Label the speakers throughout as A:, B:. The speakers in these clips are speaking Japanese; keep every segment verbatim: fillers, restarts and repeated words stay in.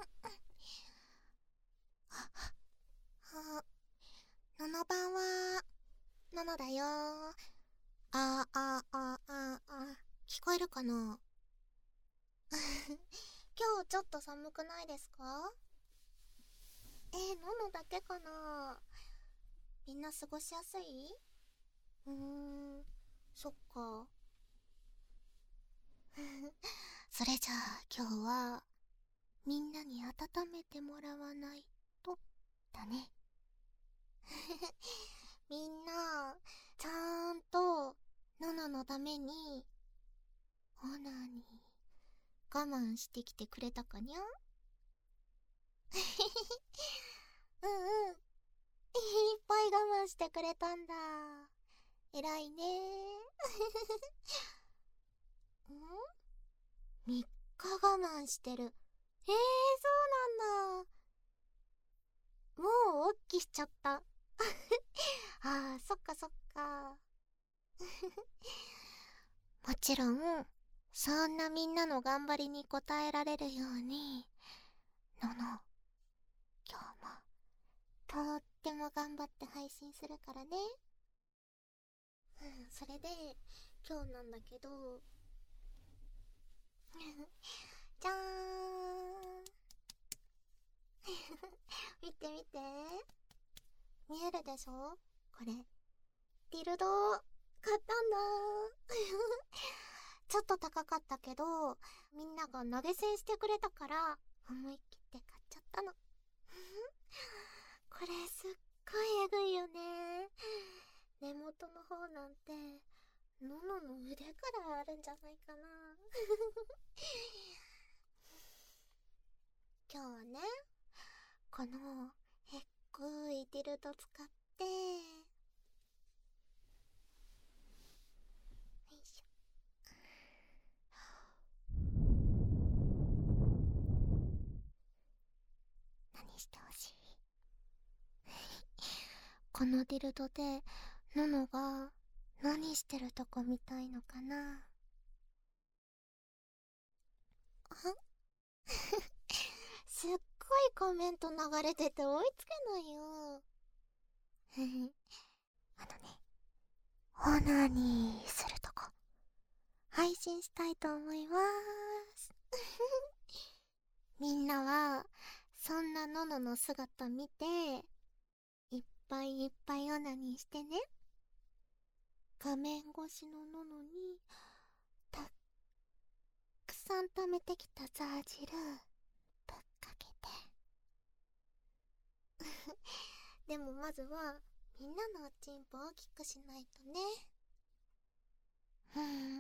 A: あ、ののばんは、ののだよ。あ、あ、あ、あ、あ、聞こえるかな？今日ちょっと寒くないですか？えー、ののだけかな？みんな過ごしやすい？うーん、そっか。それじゃあ今日はみんなに温めてもらわないとだね。みんなちゃんとのののためにオーナーに我慢してきてくれたかにゃ？うんうん、いっぱい我慢してくれたんだ。偉いね。ん？ みっ 日我慢してる。えー、そうなんだ。もうおっきしちゃった。あー、そっかそっか。もちろんそんなみんなの頑張りに応えられるように、のの今日もとっても頑張って配信するからね。うん、それで今日なんだけどじゃーん。見て見て、見えるでしょこれ、ディルド買ったんだ。ちょっと高かったけどみんなが投げ銭してくれたから思い切って買っちゃったの。これすっごいえぐいよね。根元の方なんてののの腕くらいあるんじゃないかな。今日はね、このへっこいディルド使ってよいしょ。何してほしい？このディルドでののが何してるとこ見たいのかな？あすっごいコメント流れてて追いつけないよ。あのね、オーナーにするとこ配信したいと思います。みんなはそんなののの姿見ていっぱいいっぱいオナニーしてね。画面越しのののにたっくさん溜めてきたザー汁ぶっかけて。でもまずはみんなのおちんぽを大きくしないとね。ふん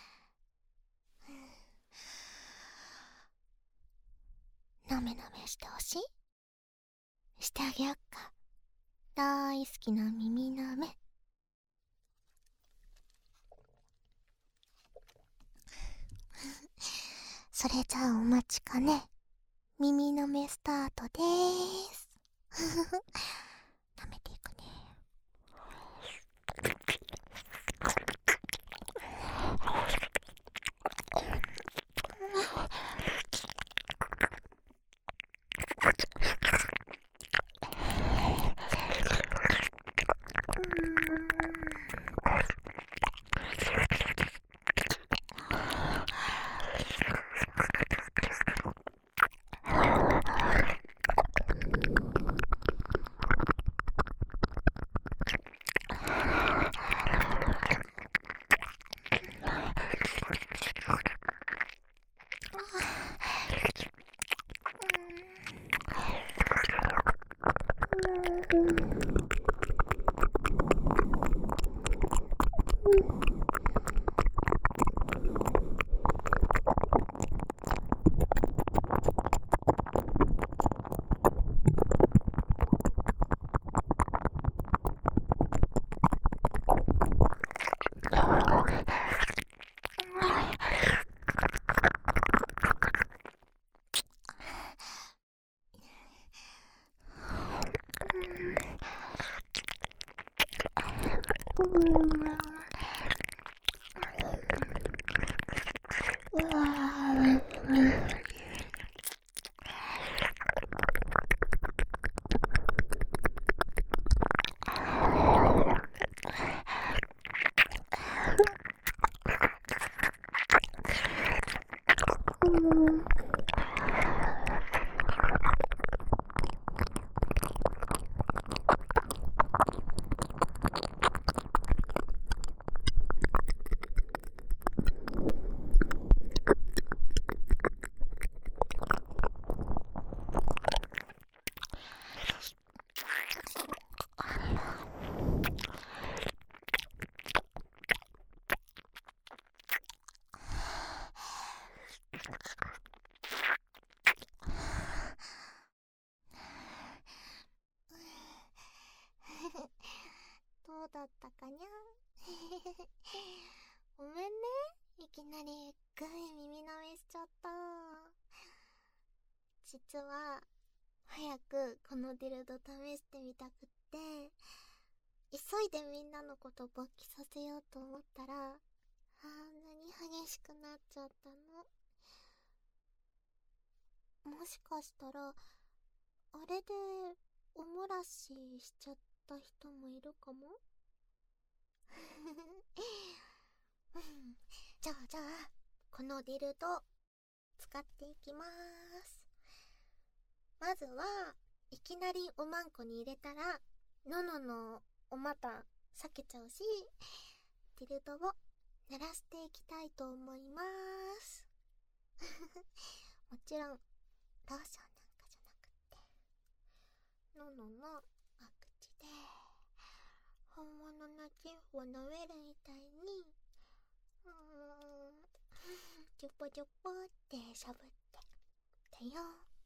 A: なめなめしてほしい？してあげよっか。大好きな耳なめ。それじゃあお待ちかね、耳なめスタートでーす。舐めていくね。 うんどうだったかにゃごめんね、いきなりグイ耳舐めしちゃった。実は早くこのディルド試してみたくって、急いでみんなのこと勃起させようと思ったら、あんなに激しくなっちゃったの。もしかしたらあれでおもらししちゃった人もいるかもじゃあじゃあこのディルド使っていきまーす。まずはいきなりおまんこに入れたらのののお股避けちゃうし、ディルドを濡らしていきたいと思いまーすもちろんローションなんかじゃなくってのののお口で本物のチンフを飲めるみたいにうーんチュポチュポってしゃぶってってよ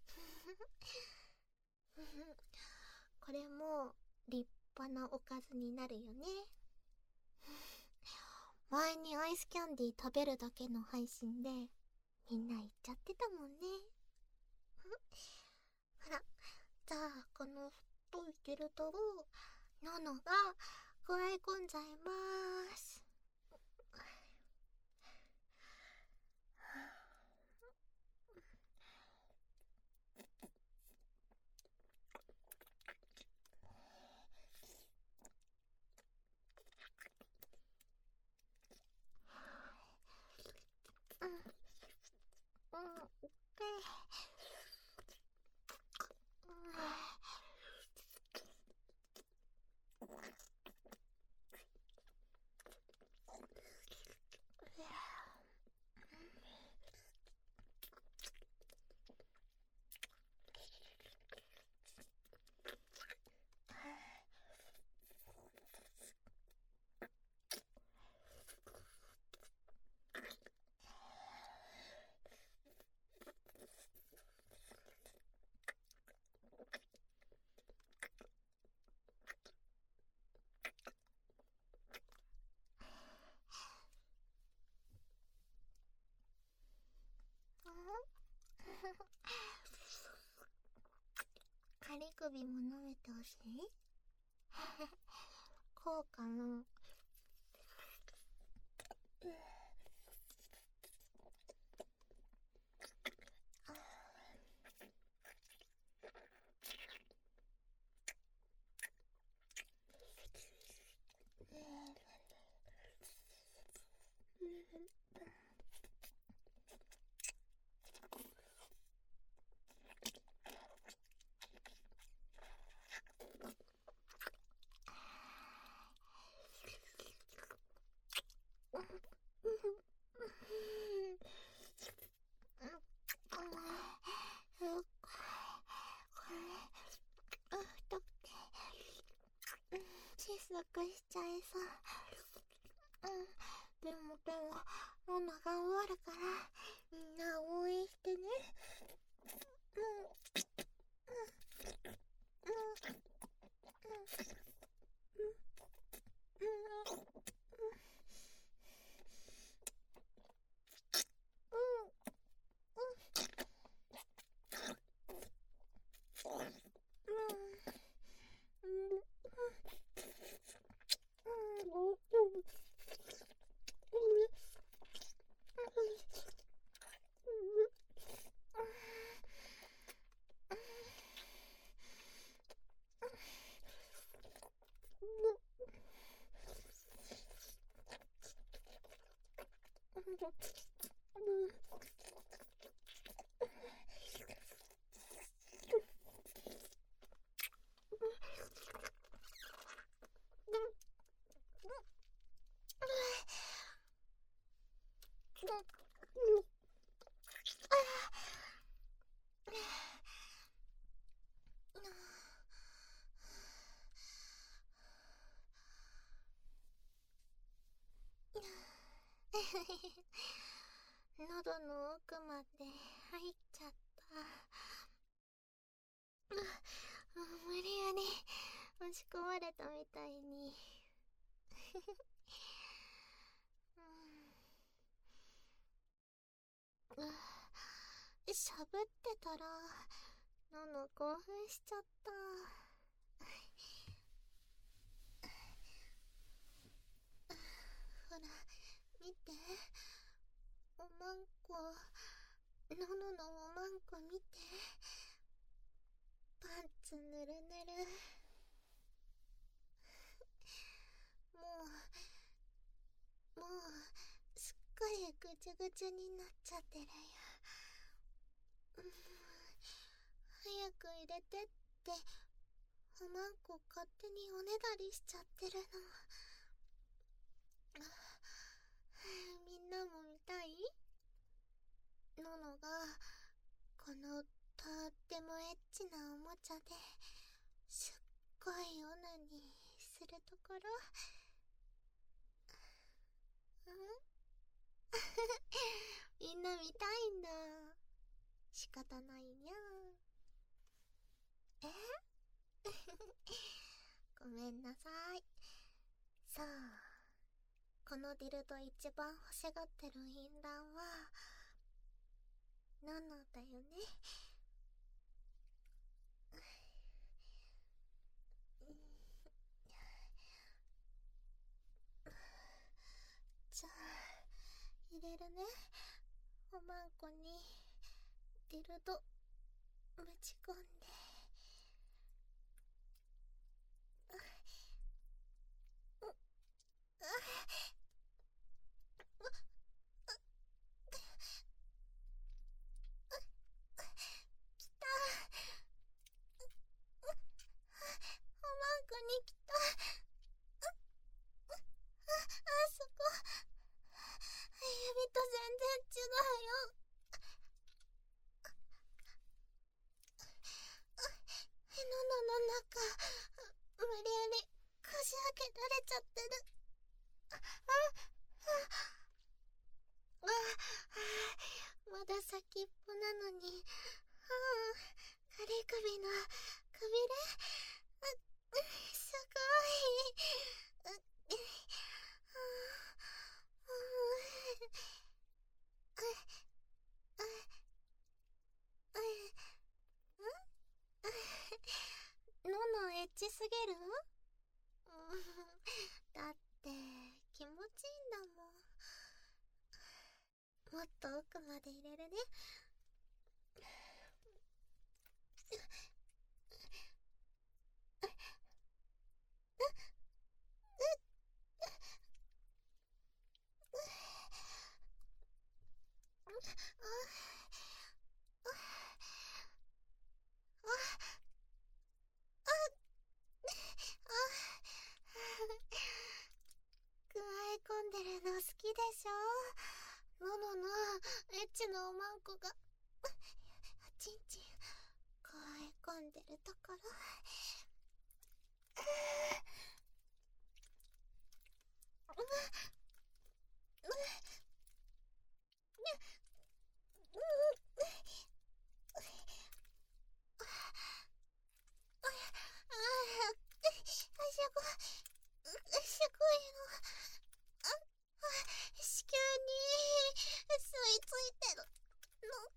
A: これも立派なおかずになるよね前にアイスキャンディー食べるだけの配信でみんな言っちゃってたもんねほら、じゃあこの太いゲルトをののが加え込んじゃいまーすうん、うん、オッケー。仮首も舐めてほしいこうかな小さくしちゃいそう。うん、でもでもママ頑張るからみんな応援してね。うんうんうんうん喉の奥まで入っちゃった。無理やり押し込まれたみたいに。しゃぶってたら喉興奮しちゃった。ほら見て、おまんこ、のののおまんこ見て、パンツぬるぬる。もうもうすっかりぐちゅぐちゅになっちゃってるよ。うん、早く入れてって、おまんこ勝手におねだりしちゃってるの。みんなも見たい？ののがこのとってもエッチなおもちゃですっごいオナニーするところ。うんみんな見たいんだ。仕方ないにゃ。えごめんなさい。さあ、このディルド一番欲しがってるインランはののだよね。じゃあ入れるね。おまんこにディルドぶち込んで。きた。おまんこにきた。あ、あそこ指と全然違うよ。ののの中無理やりこじ開けられちゃってる。あああ、まだ先っぽなのに。はあ、カリ首のくびれ、すごい。ののエッチすぎる？だって気持ちいいんだもん。もっと奥まで入れるね。くわえ込んでるの好きでしょ。のののエッチなおまんこがちんちんくわえ込んでるところ。すごいの。あ、あ、子宮に吸い付いてるの。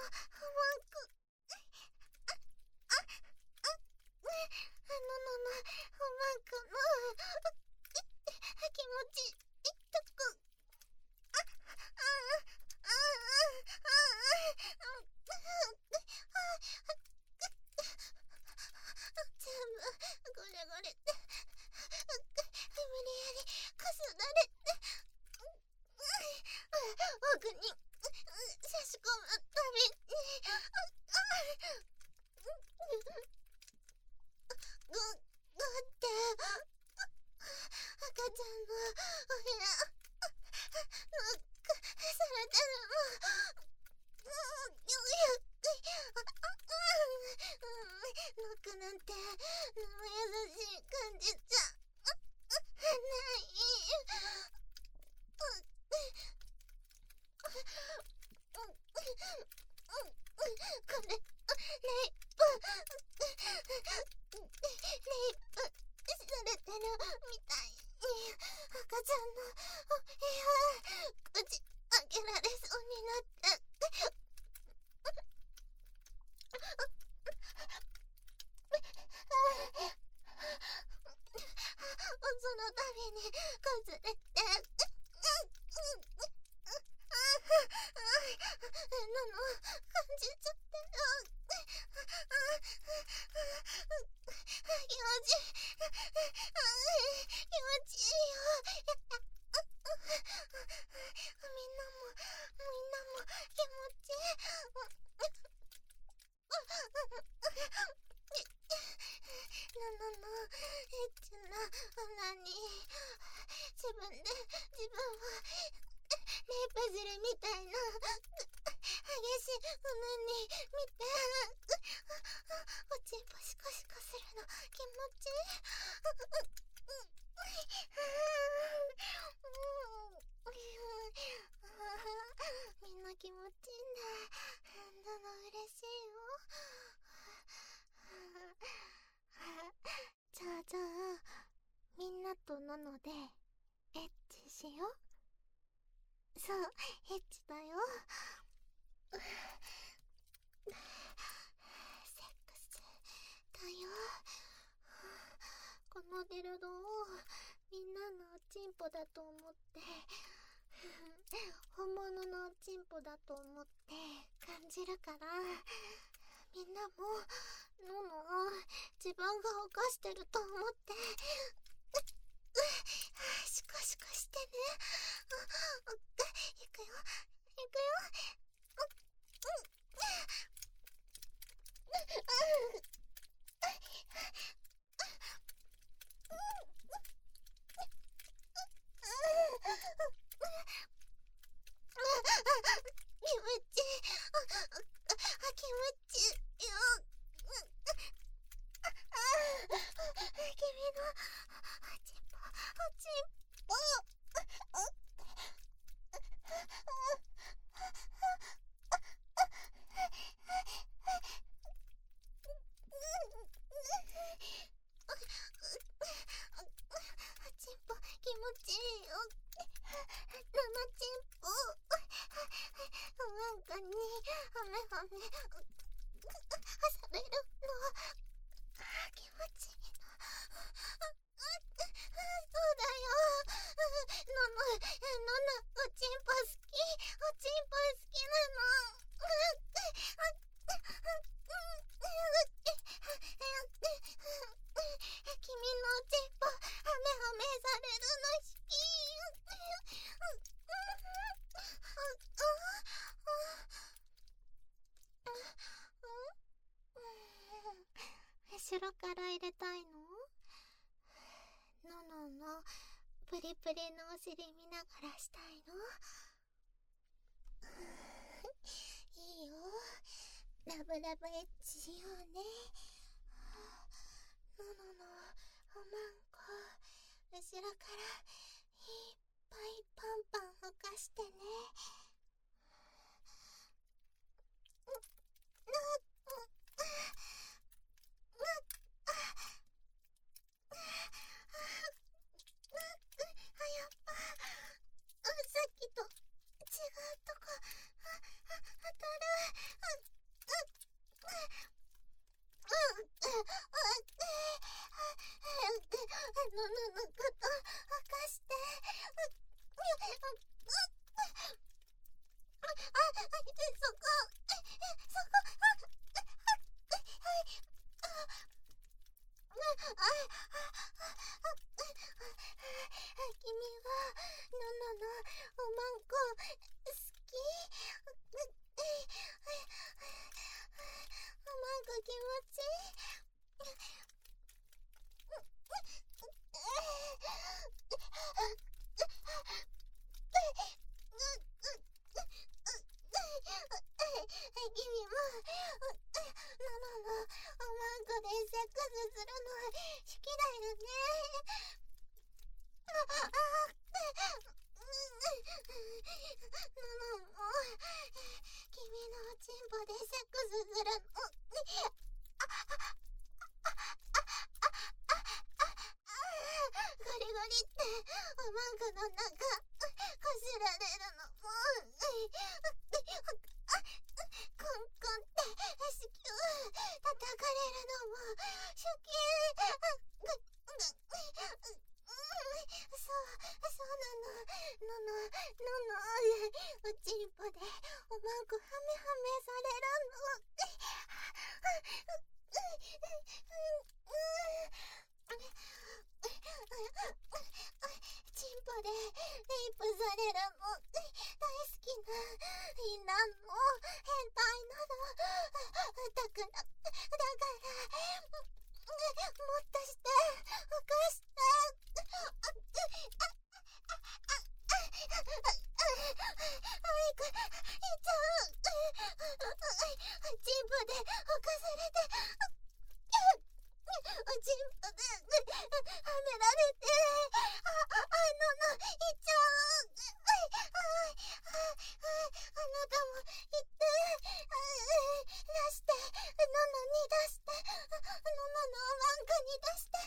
A: く。あ、あ、あ、あののの、おまんこの、気持ち、いっとく。あ、あ、あ、あ、あ、全部、ゴレゴレって、無理やり、かすられて、奥に、差し込むたびに、ぐ、ぐって、赤ちゃんのお部屋、ノックされてるの。ようやく、ノックなんて、生優しい感じじゃ、ない。これ、レイプ、レイプされてるみたいに、赤ちゃんのお部屋、口開けられそうになって、そのたびにかすれて、なの感じちゃってる。気持ちいい、気持ちいいよ。みんなもみんなも気持ちいい。なののエッチなオナニー、自分で自分をレイプするみたいな激しいオナニー見て、おちんぽシコシコするの気持ちいい。みんな気持ちいいね。なの嬉しいよ。じゃあじゃあみんなとののでエッチしよう。そう、エッチだよ。セックスだよ。このデルドをみんなのおちんぽだと思って、本物のおちんぽだと思って感じるから、みんなもののを自分が犯してると思ってシコシコしてね。いくよ、いくよ。気持ちいい、気持ちいいよ。君のおちんぽ、おちんぽ。おちんぽ気持ちいいよ。生ちんぽ。おまんこにほめほめされるの気持ちいいの。そうだよ。のの、のの、おちんぽ好き。おちんぽ好きなの。君のおちんぽ、はめはめされるの好き。後ろから入れたいの？のののプリプリのお尻見ながらしたいの？いいよ、ラブラブエッチしようね。のののおまんこ、後ろからいっぱいパンパンふかしてね。やっぱさっきと違うとこ当たる。 気持ちいい。君もノノのおまんこでセックスするの好きだよね。ああノノも君のおちんぽでセックスするのゴリゴリっておまんこの中こすられるのもコンコンって子宮叩かれるのも好き。そうそうなの。ののののおちんぽでおまんこハメハメされるの。チンポでレイプされるの大好きなインナーの変態なの。だからだからもっとして浮かしてあいくいっちゃう。チンポで浮かされておちんぽではめられてああののいっちゃう。あなたも言って出してののに出してのののおまんこに出して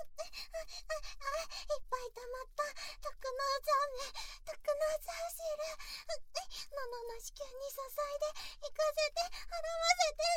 A: いっぱい溜まった特納残麺特納残汁ののの子宮に注いで行かせて洗わせて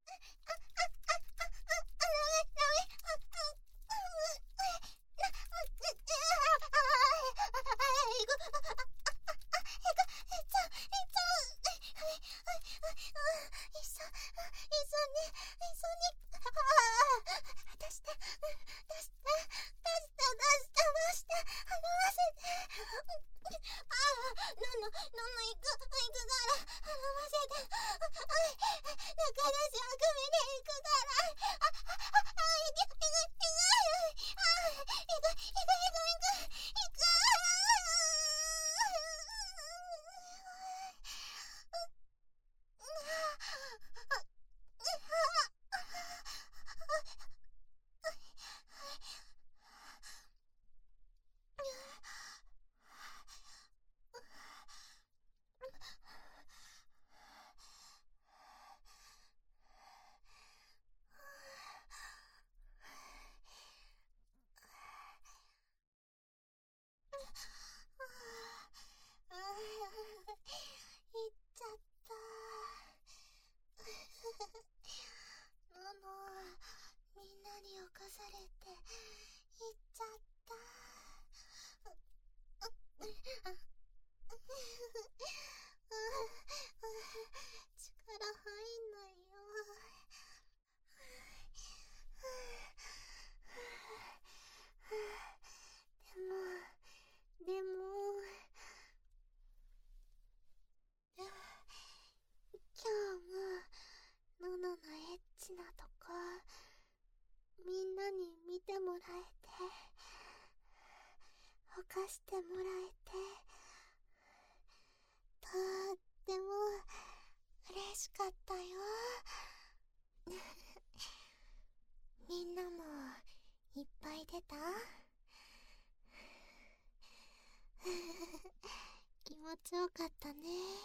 A: なとこみんなに見てもらえてほかしてもらえてとっても嬉しかったよ。みんなもいっぱい出た？気持ちよかったね。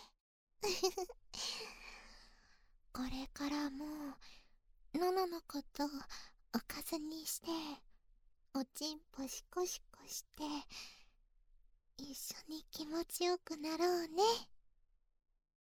A: これからものののことおかずにしておちんぽシコシコして一緒に気持ちよくなろうね。